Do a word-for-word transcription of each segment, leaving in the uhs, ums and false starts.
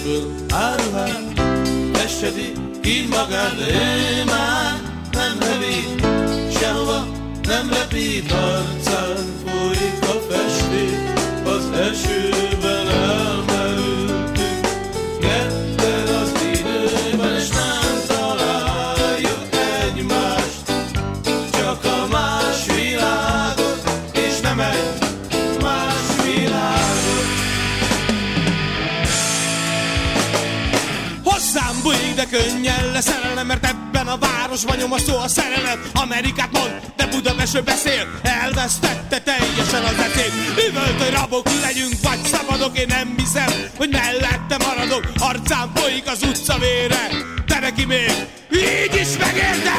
föl áruhát, fessedi így magát, de ő már nem hevít, sehova nem repít, arcán folyik a festék, az esőben elmerültünk, ketten az időben, és nem találjuk egymást, csak a más világot, és nem egy más világot. Hozzám bújik, de könnyen leszerelem, mert ebben a városban nyomasztó a szerelem. Amerikát mond, de Budapestről beszél, elvesztette teljesen az eszét. Üvölt, hogy rabok legyünk, vagy szabadok, én nem hiszem, hogy mellette maradok. Arcán folyik az utca vére, de neki még így is megérte.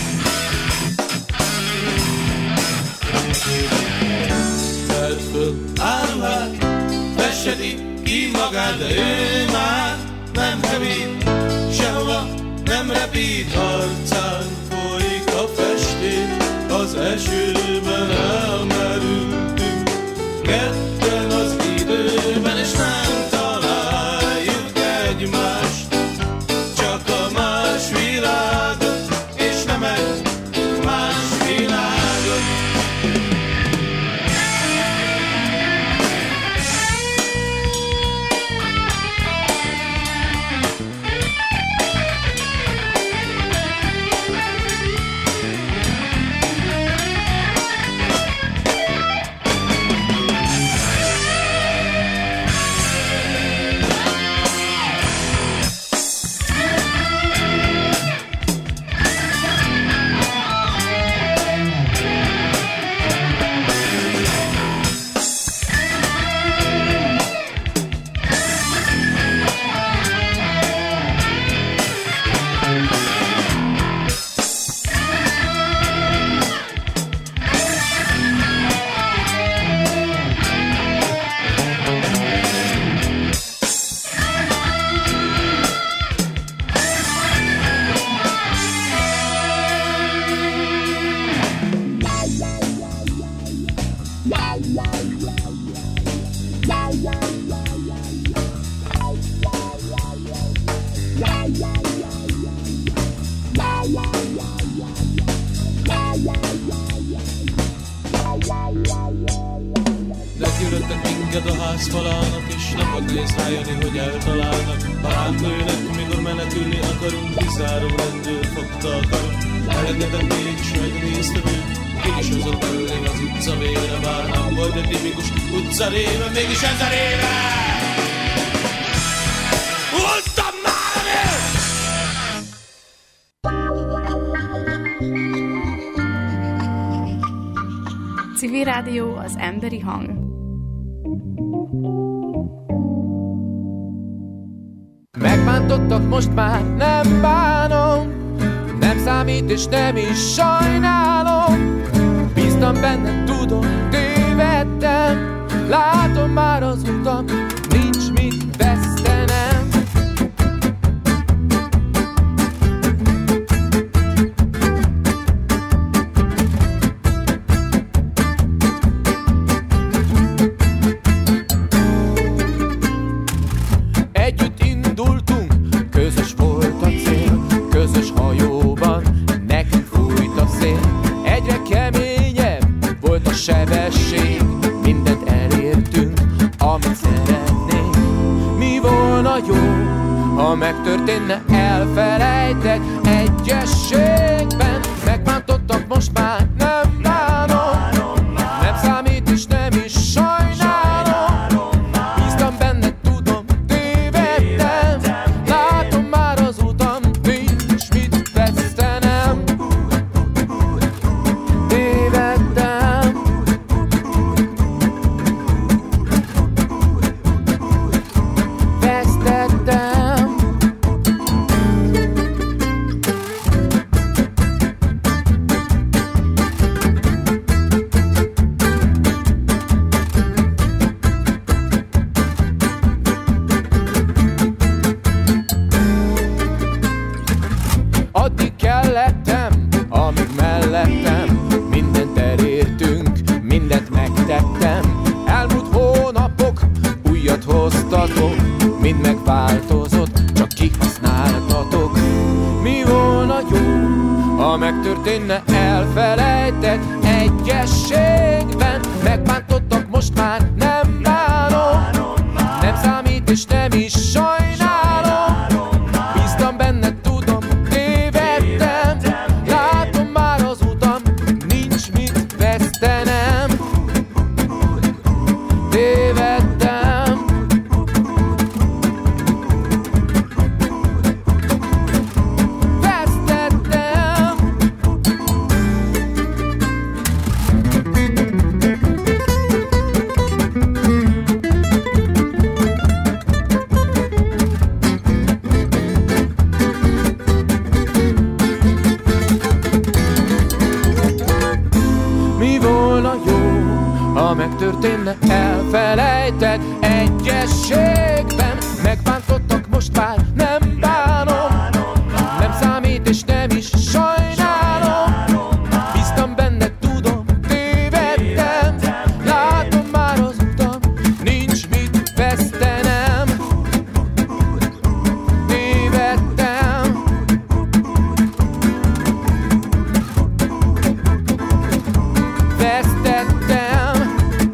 Tedd föl áruhát, fessedi így magát, de ő már nem hevít, sehova nem repít, arcán folyik a festék, az esőben elmerültünk, ketten az időben, és nem találjuk egymást, csak a más világot, és nem egy más világot. Lekülöttek minket a házfalának, és napot néz rájönni, hogy eltalálnak. Ha átlőnek, mikor menekülni akarunk, kizárom rendőr fogta a karom. Elengedem én is, megnéztem őt, mégis hozott előlém az utca vére. Bár nem volt egy tipikus utca réve, mégis ezer éve voltam már én! Civil Rádió, az emberi hang. Megbántottak, most már nem bánom, nem számít és nem is sajnálom. Bíztam benne, tudom, tévedtem, látom már az utam, nincs mit vesztenem. Együtt indultunk, közös volt a cél, közös hajóban nekünk fújt a szél. Egyre keményebb volt a sebesség, mindent elértünk, amit szeretnénk. Mi volna jó, ha megtörténne, elfelejtek egyességben. Megbántottak, most már nem bánom, nem számít és nem is sajnálom. Bíztam benne, tudom, tévedtem, látom már az utam, nincs mit vesztenem. Tévedtem, vesztettem. Addig kellettem, amíg mellettem, mindent elértünk, mindent megtettem. Elmúlt hónapok újat hoztatok, mind meg változott, csak kihasználtatok. Mi volna jó, ha megtörténne, elfelejtett egyességben? Megbántottak, most már nem bánom, nem számít és nem is sajnálom. Bíztam benned, tudom, tévedtem, látom már az utam, nincs mit vesztenem. Tévedtem, vesztettem. Mi volna jó, ha megtörténne, elfelejtett egyességben? Megbántottak, most már nem bánom, nem számít és nem is sajnálom. Bíztam benned, tudom, tévedtem, látom már az utam, nincs mit vesztenem. Tévedtem, vesztettem.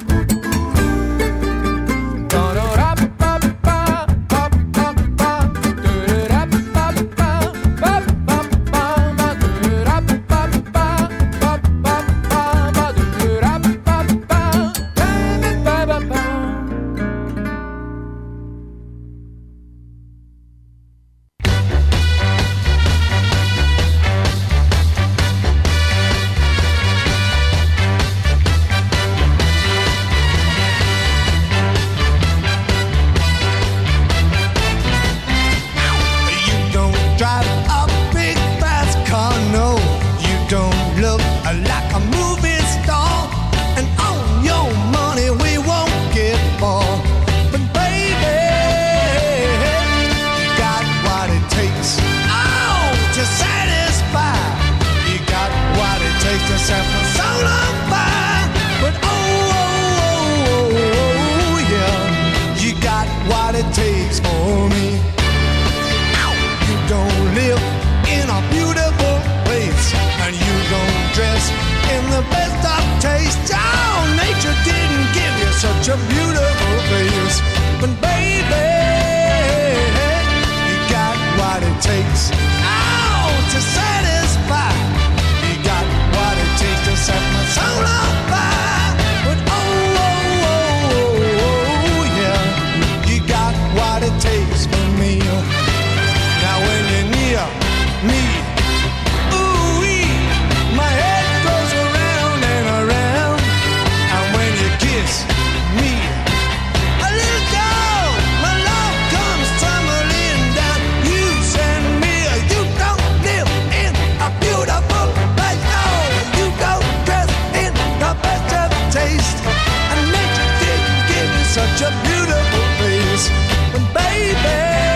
You don't drive a big fast car, no. You don't look like a movie star, and on your money we won't get far. But baby, you got what it takes, oh, to satisfy. You got what it takes to set my soul on fire. But oh, oh, oh, oh, oh, yeah, you got what it takes for me. You don't live in a beautiful place, and you don't dress in the best of taste. Oh, nature didn't give you such a beautiful face. But baby, you got what it takes, oh, to satisfy. You got what it takes to set my soul on fire. But oh, oh, oh, oh, oh, yeah, you got what it takes for me. Now when you're near me, ooh-wee, my head goes around and around. And when you kiss me, a little girl, my love comes tumbling down. You send me, you don't live in a beautiful place. No, you don't dress in the best of taste. And nature didn't give you such a beautiful face. But baby,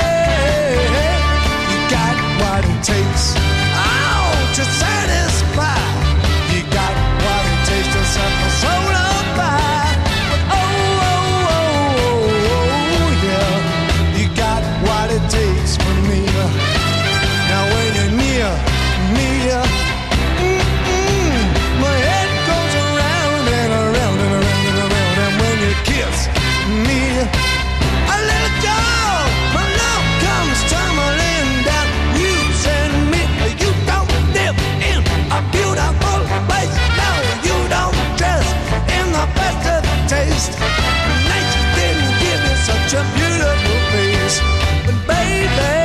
got what it takes, oh, to satisfy. You got what it takes to set my soul on fire. But oh, oh, oh, oh, oh, yeah, you got what it takes for me. Now when you're near me, mm-mm, my head goes around and around and around and around. And when you kiss me, a little girl, my love comes tumbling down. You send me, you don't live in a beautiful place. No, you don't dress in the best of taste. Nature didn't give you such a beautiful face. But baby,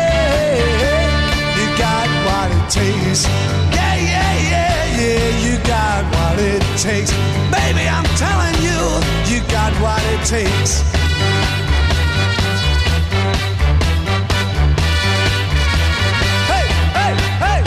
you got what it takes. Yeah, yeah, yeah, yeah, you got what it takes. Baby, I'm telling you, you got what it takes. Hey, hey, hey!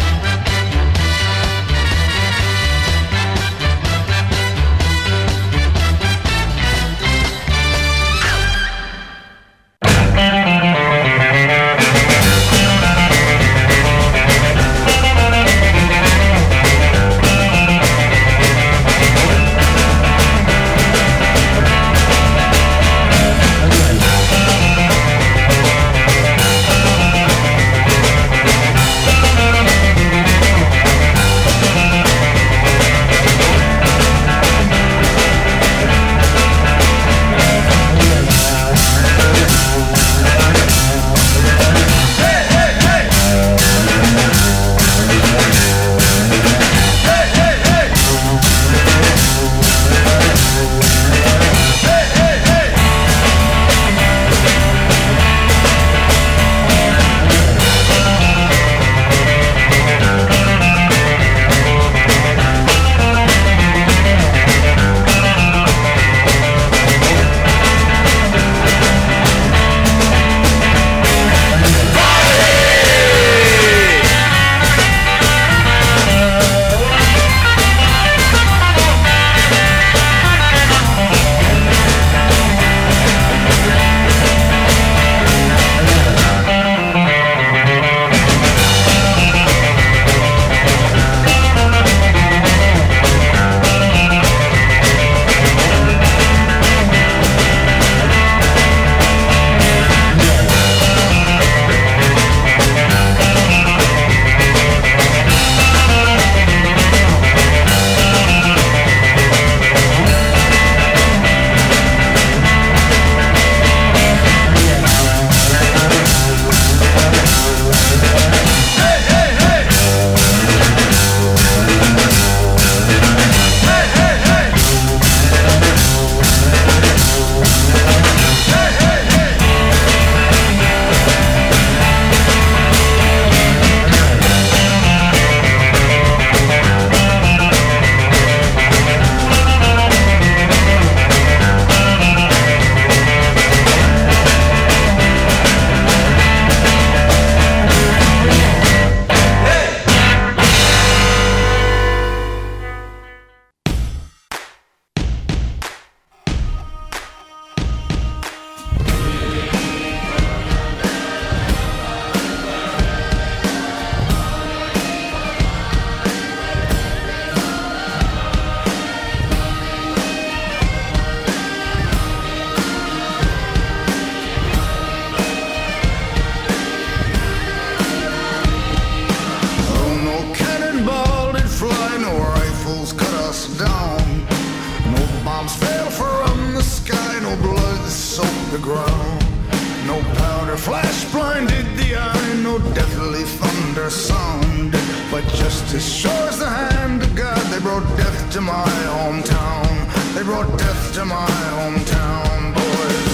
undersound. But just as sure as the hand of God, they brought death to my hometown. They brought death to my hometown, boys.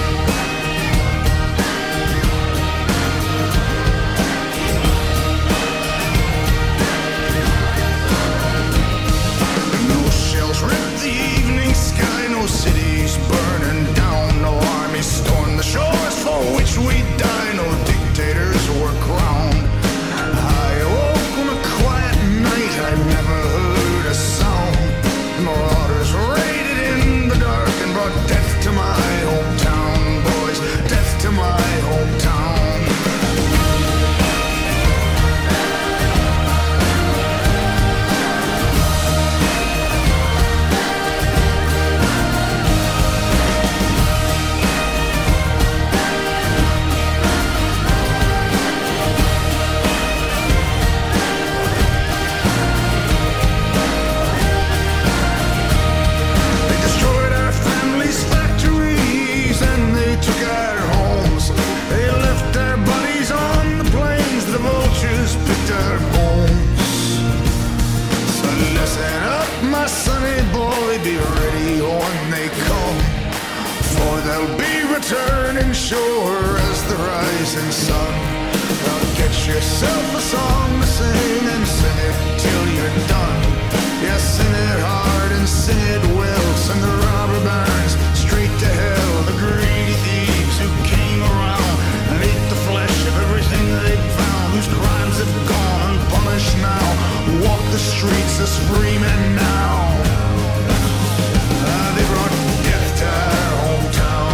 No shells ripped the evening sky, no cities burning down, no armies stormed the shores for which we die, no dictators were crowned. I awoke on a quiet night, I never heard a sound. Marauders raided in the dark and brought death to my hometown, boys, death to my hometown. Turning sure as the rising sun. Now get yourself a song to sing and sing it till you're done. Yeah, sing it hard and sing it well. Send the robber barons straight to hell. The greedy thieves who came around and ate the flesh of everything they found. Whose crimes have gone unpunished now. Walk the streets as free men now. Uh, they brought death to our hometown.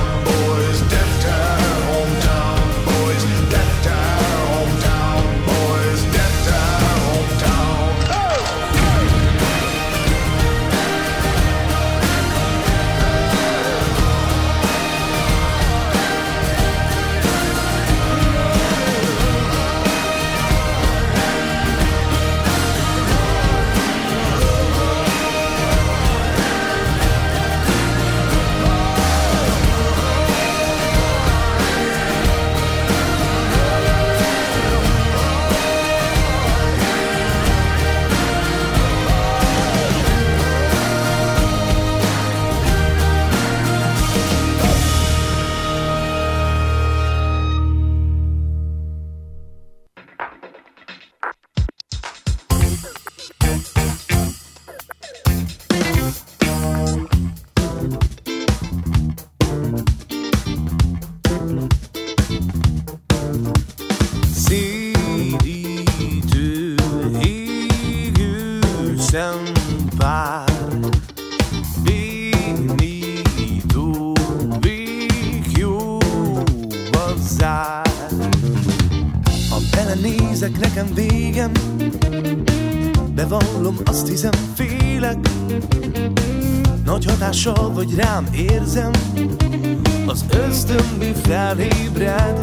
Vagy rám érzem, az ösztönbi felébred.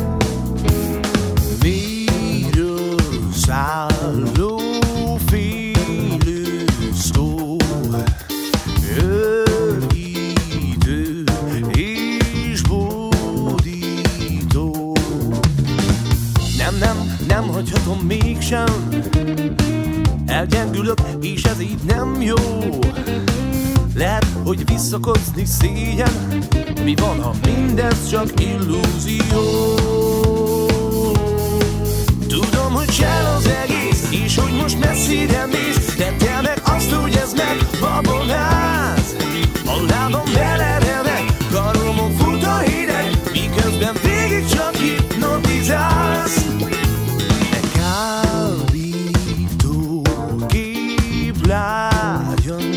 Miről szálló félő szó, örítő és bódító. Nem, nem, nem hagyhatom mégsem, elgyengülök és ez így nem jó. Lehet, hogy visszakozni szégyen. Mi van, ha mindez csak illúzió? Tudom, hogy csel az egész, és hogy most messzire mész, de te meg azt, hogy ez megbabonáz. A lábam beleremeg, karomon fut a hideg, miközben végig csak hipnotizálsz. De kábító kép lágyan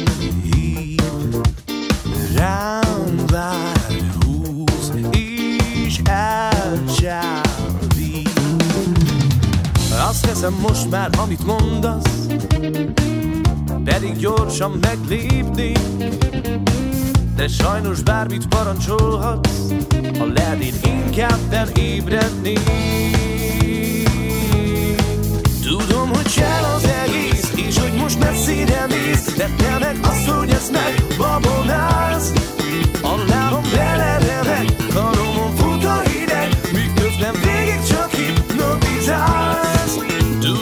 rám vár, húz és elcsábít. Azt teszem most már, amit mondasz, pedig gyorsan meglépni. De sajnos bármit parancsolhatsz, ha lehet én inkább felébredni. Tudom, hogy csel az egész, és hogy most messzire mész, de te meg azt, hogy ezt megbabonálsz. A lábam beleremeg, karomon fut a hideg, miközben végig csak hipnotizálsz.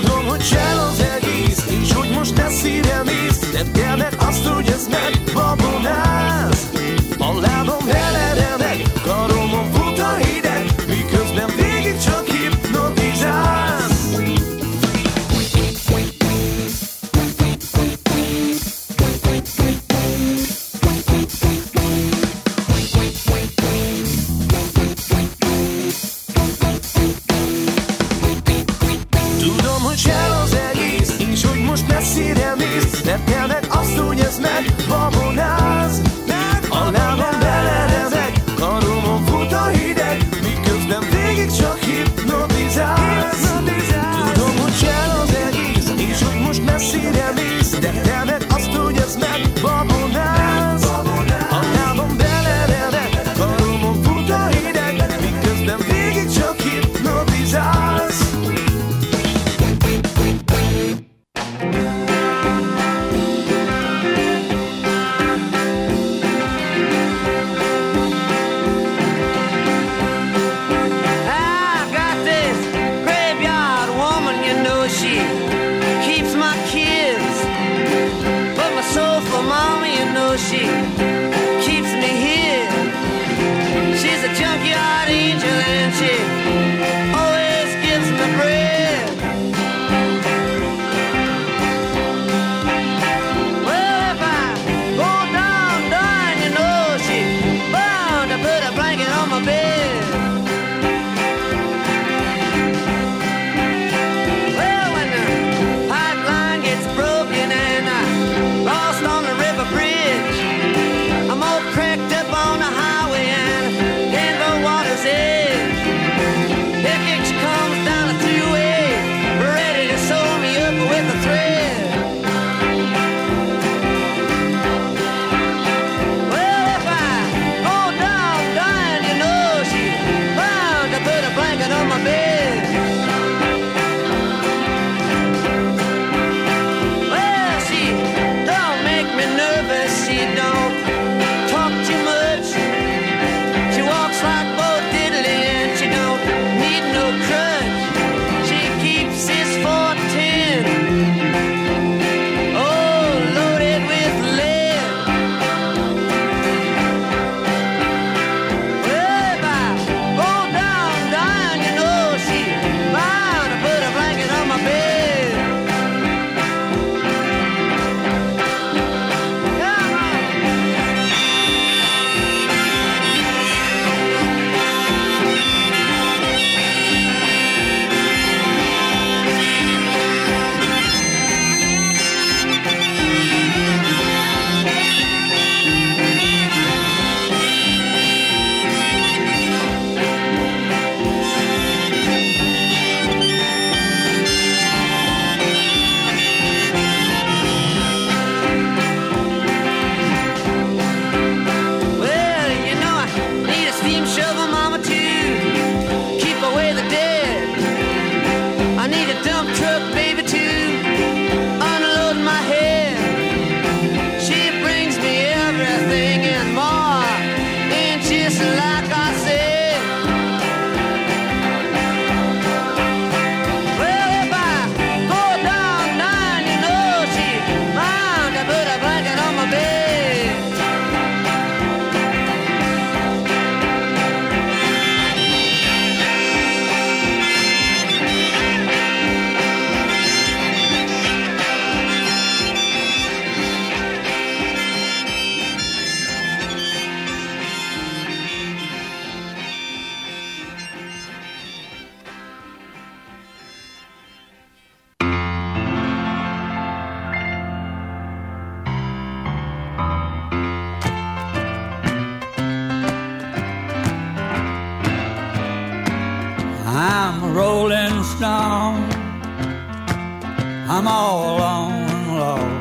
I'm all alone and lost.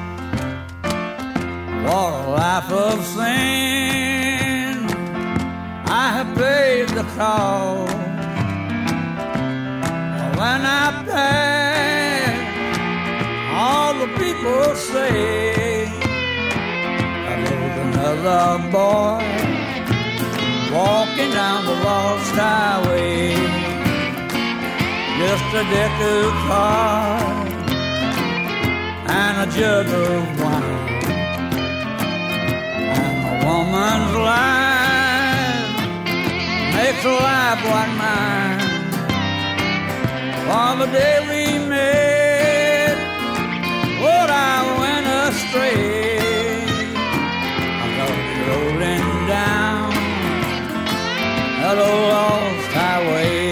What a life of sin, I have paid the cost. When I pass, all the people say there's another boy walking down the lost highway. Just a deck of cards and a jug of wine, and a woman's life makes a life like mine. On the day we met, Lord, I went astray. I thought rolling down that old lost highway.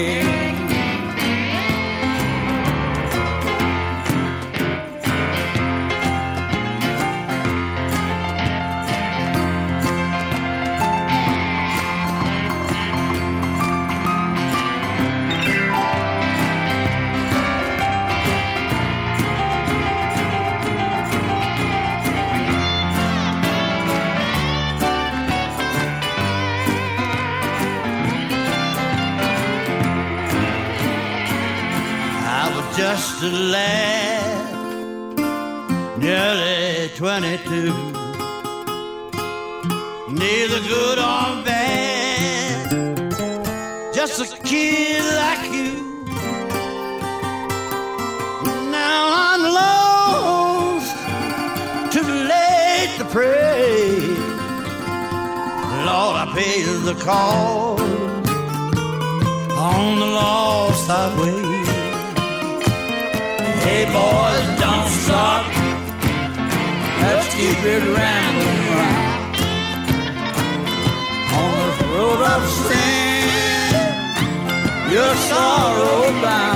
Just a lad, nearly twenty-two, neither good or bad, just a kid like you. Now I'm lost, too late to pray. Lord, I paid the cost on the lost highway. Hey boys, don't stop, let's keep it rambling round on this road of sin, your sorrow bound.